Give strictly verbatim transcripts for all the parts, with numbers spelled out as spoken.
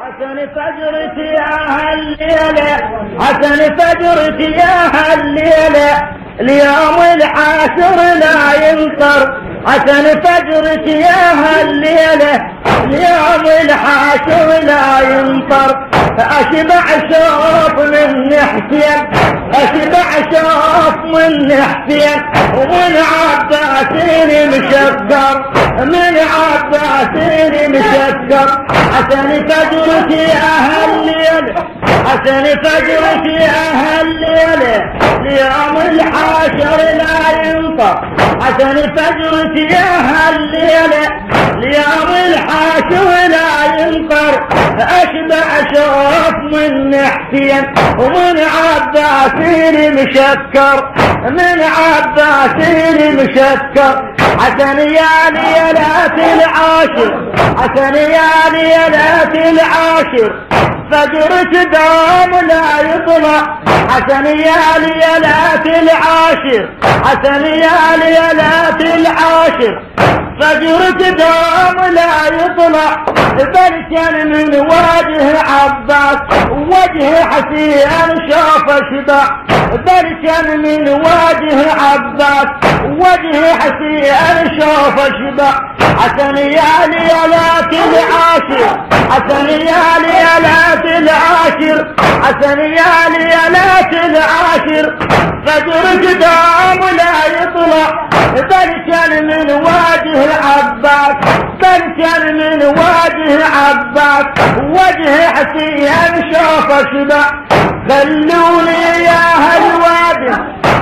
حسن فجرك يا هالليلة حسن فجرك يا هالليلة اليوم العاشر لا ينطر حسن فجرك يا هالليلة اليوم العاشر لا ينطر أشبع شوف من حسين أشبع شوف من حسين ومن عباسين مشكر من عباسين مشكر حسن فجرك يا هالليلة حسن فجرك يا هالليلة اليوم العاشر لا ينطر حسن فجرك يا هالليلة اليوم العاشر لا ينطر أشبع شوف من حسين ومن عباسين مشكر من عباسين مشكر حسن يا ليلات العاشر حسن يا ليلات العاشر فجرك دوم لا يطلع حسن يا ليلات العاشر حسن يا ليلات العاشر فجرك دوم لا يطلع بل كان من وجه عباس وجه حسين شوف اشبع بل كان من وجه عباس وجه حسين شوف اشبع حسن يا ليلات العاشر حسن يا ليلات العاشر حسن يا ليلات العاشر فجرك دوم لا يطلع بل كان من وجه عباس بل كان من وجه عباس وجه حسين شوف اشبع خلوني يا هالوادي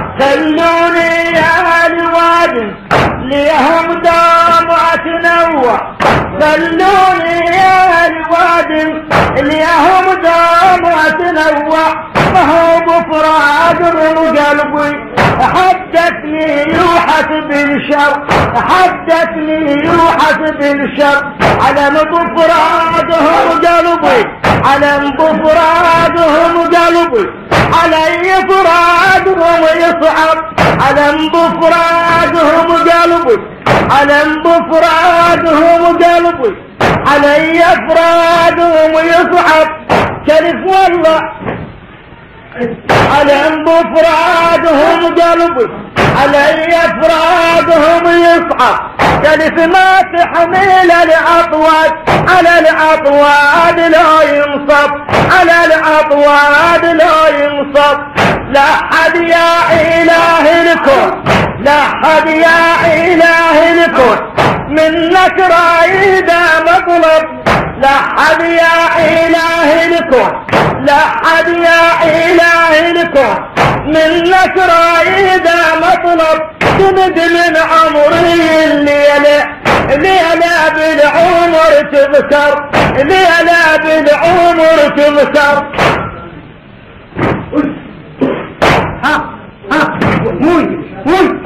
خلوني يا هالوادي ليهم دوم اتنوع خلوني يا هالوادي ليهم دوم اتنوع ما هو بفراد من قلبي حدثني يوحة بالشر حدثني يوحة بالشر على بفرادهم قلبي على بفرادهم قلبي علي فرادهم يصعب على بفرادهم قلبي على بفرادهم قلبي علي فرادهم يصعب كيف والله على بفرادهم قلبي علي افرادهم يصعب كلف ما تحمل الاطواد على الاطواد لا ينصب على الاطواد لا ينصب لا حد يا اله الكون لا حد يا اله الكون منك رايد مطلب لا حد يا اله الكون لا حد يا اله الكون منك رايد مطلب تمد من عمري الليلة ليلة بالعمر تذكر ليلة بالعمر تذكر ها ها موي موي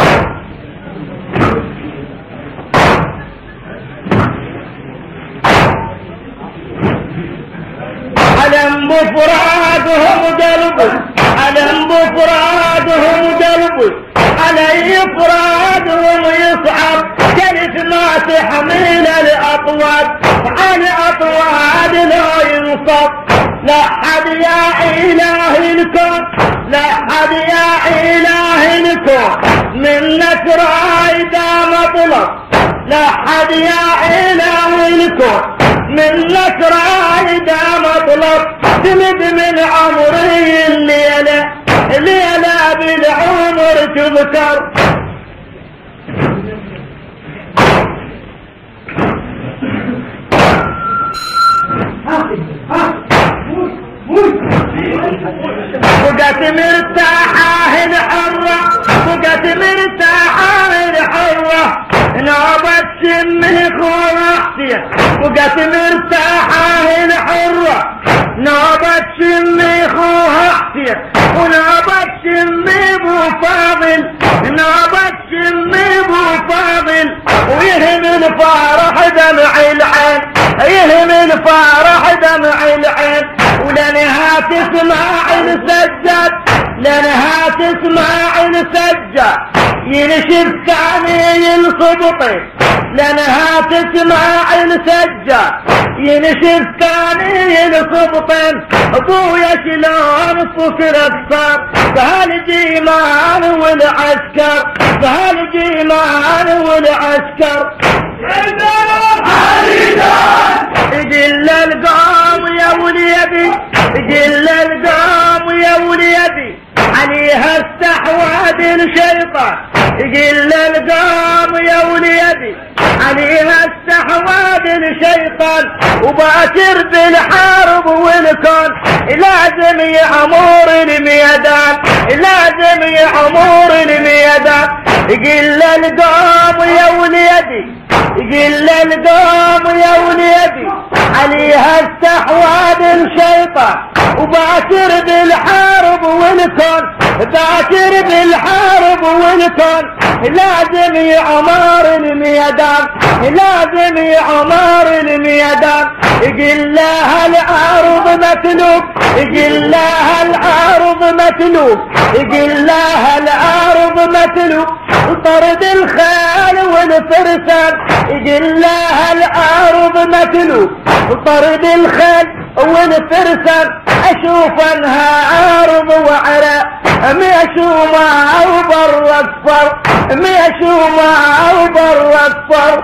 علم بفرادهم قلبي علم بفرادهم قلبي علي فرادهم يصعب كيف ما تحمل الاطواد عن اطواد لا ينصب لا حد يا اله الكون لا حد يا اله الكون منك رايد مطلب لا حد يا اله الكون منك رايد مطلب تمد من عمري الليلة الليلة بالعمر تذكر بقت مرتاحة الحرة بقت مرتاحة الحرة نوبة شمك ورحتي بقت مرتاحة الحرة نوبة شمك ورحتي ونوبة شمي بو فاضل نوبة شمي بو فاضل ويهم الفرح دمع العين يهم الفرح دمع العين ولنها تسمع السجاد لانها تسمع السجة ينشف ثاني الخبطين، لانها تسمع السجة ينشف ثاني الخبطين. ابويا شلون فكرك صار بهالجيمان والعسكر، بهالجيمان والعسكر. جل القوم يا وليدي، جل القوم يا وليدي، عليها استحواذ الشيطان. جل القوم يا وليدي، عليها استحواذ الشيطان. وباكر بالحرب والكون لازم يعمر الميدان، لازم يعمر الميدان. جل القوم يا وليدي، جل القوم يا وليدي، عليها استحواذ الشيطان. وباكر بالحرب والكون، باكر بالحرب والكون لازم يعمر الميدان، لازم يعمر الميدان. يقول لها العارض متلوب، يقول لها العارض متلوب، يقول لها العارض متلوب. وطرد الخيل والفرسان، يقول لها العارض متلوب. وطرد الخيل والفرسان. اشوف انها عارض وعراء ميشو معه بر اصفر، ميشو معه بر اصفر.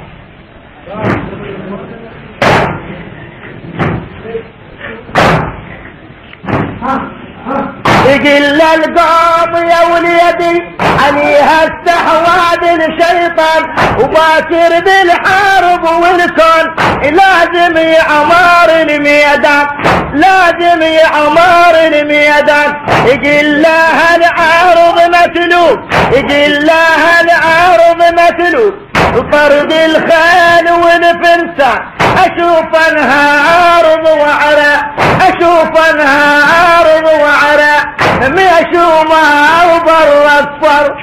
يقل القوم يا وليدي، عليها استحواذ الشيطان. وباكر بالحرب والكون لازم يعمر الميدان، لازم يعمر الميدان. يقل لها العارض متلوب، يقل لها العارض متلوب. وطرد الخيل والفرسان. اشوف انها عارض وعراء، اشوف انها عارض وعراء ميشو معه بر اصفر.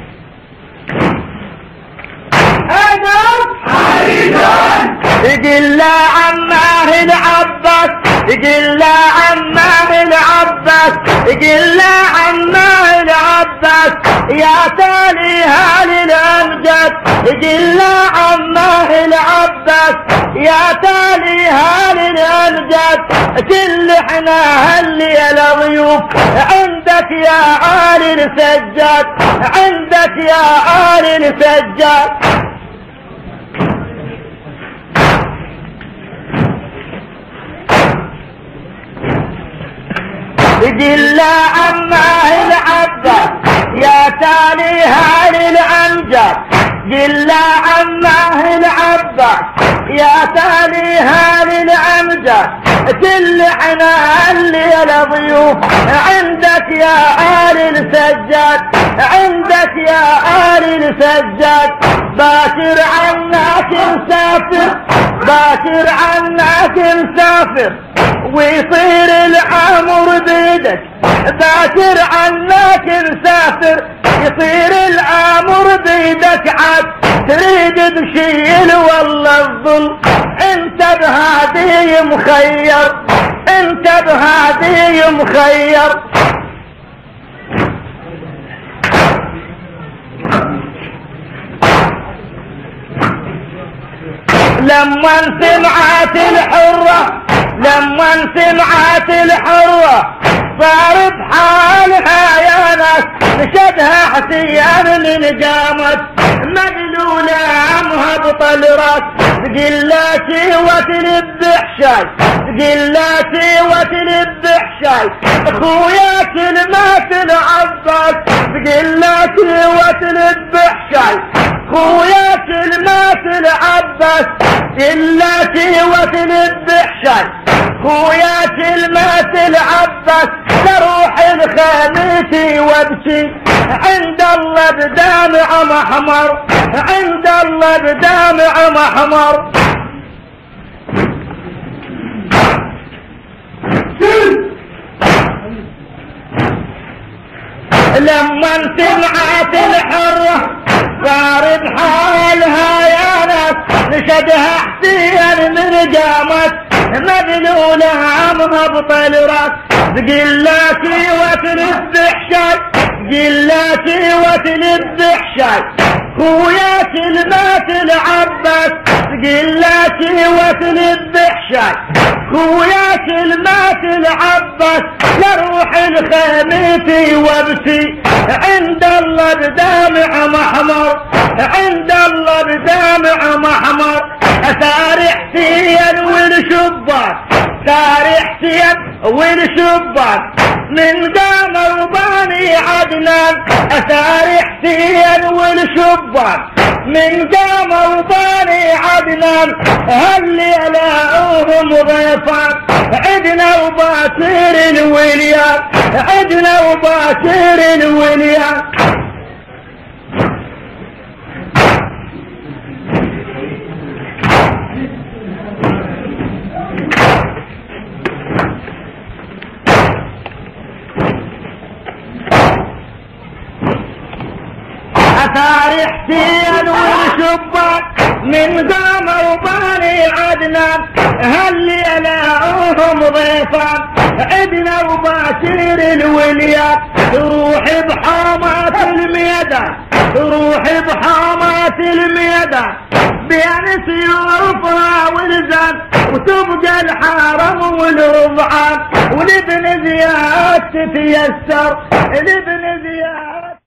يقل لا عماه العباس، يقل لا عماه العباس، يقل لا عماه العباس. يا تاليها للامجاد، يقل لا عماه العباس. يا تاليها للامجاد. كل احنا هالليلة ضيوف عندك يا عالي السجاد، عندك يا عالي السجاد. يقل لا عماه العباس، يا تاليها للامجاد. قل لا عماه العباس، يا تاليها للامجاد. كل احنا الليلة ضيوف عندك يا عالي السجاد، عندك يا عالي السجاد. باكر عنك مسافر، باكر عنك مسافر. ويصير العمر بيدك، باكر عنك مسافر. يصير الامر بيدك عاد تريد تشيل والله الظل. انت بهادي مخير، انت بهادي مخير. لما سمعت الحرة، لما سمعت الحرة صار بحالها يا ناس. نشدها حسيان من قامت مدلولة عمها بطل راس. تقل لا سوى تلب حشاي، تقل لا سوى تلب حشاي. اخويا كلمات العباس، تقل لا سوى تلب حشاي. خويا كلمات العباس، إلا سوى تلب حشاي. خويا كلمات العباس. لروح الخميس وابكي عند الله بدمع محمر، عند الله بدمع محمر. لما سمعت الحرة صار بحالها يا ناس. نشدها حسين من قامت الأولى عمها بطلرات قلاتي وتنذح شاي قلاتي وتنذح شاي خوياك المات العباس قلاتي وتنذح شاي خوياك المات العباس لروح الخميتي وابكي عند الله بدامع محمر عند الله بدامع محمر اثار حسين والشباك ثار حسين والشباك من قام وباني عدنان اثار حسين والشباك من قام وباني عدنان هالليلة هم ضيفان عدنا وباشر الوليان عدنا وباشر الوليان اثار حسين والشباك من قام وباني عدنان هالليلة هم ضيفان عدنا وباشر الوليان تروح بحامات الميدان تروح بحامات الميدان بين سيوفها والزان وتبقى الحرم والرضعان ولابن زياد تتيسر لابن زياد